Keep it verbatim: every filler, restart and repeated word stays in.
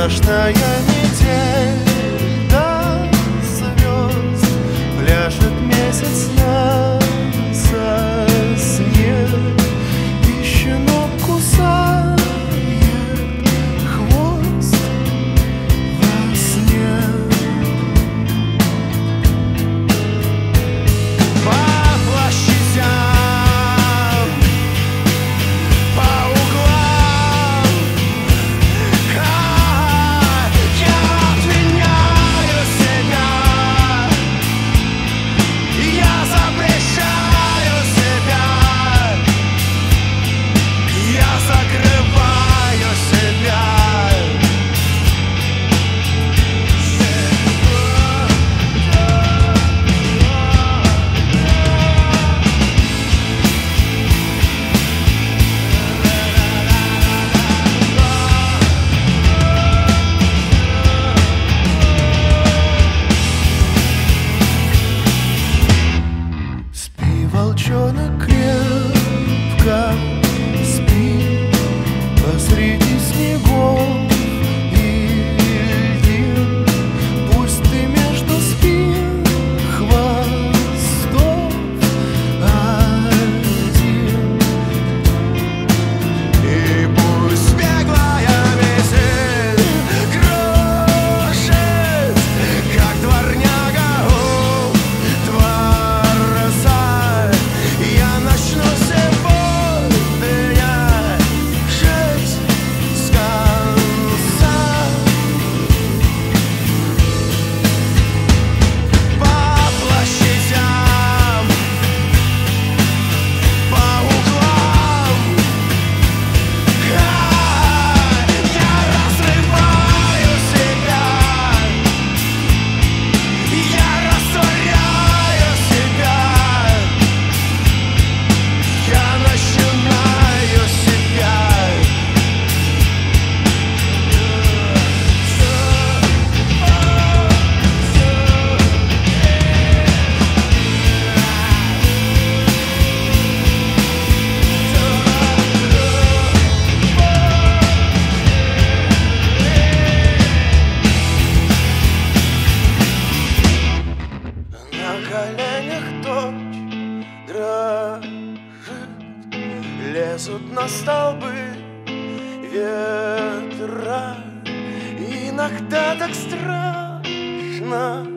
страшная метель до звезд, пляшет месяц на сосне, и щенок кусает хвост во сне. По площадям, по углам, а, я отменяю себя, я запрещаю себя, я закрываю себя. Спи, волчонок, крепко спи посреди снегов и льдин. Пусть ты между спин хвостов один, и пусть беглая метель кружит, как дворняга у дворца. Я начну сегодня жить с конца. По площадям, по углам, а, я разрываю себя, я растворяю себя, я начинаю себя. На коленях дочь дрожит, лезут на столбы ветра. Иногда так страшно